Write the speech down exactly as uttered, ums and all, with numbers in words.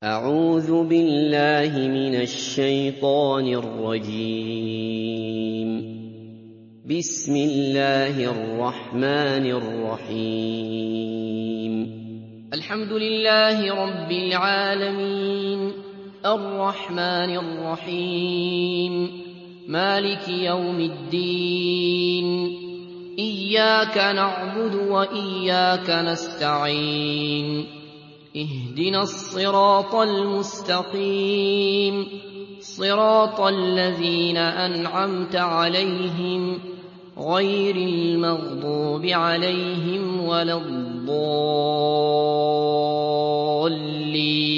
أعوذ بالله من الشيطان الرجيم. بسم الله الرحمن الرحيم. الحمد لله رب العالمين، الرحمن الرحيم، مالك يوم الدين، إياك نعبد وإياك نستعين، اهدنا الصراط المستقيم، صراط الذين أنعمت عليهم غير المغضوب عليهم ولا الضالين.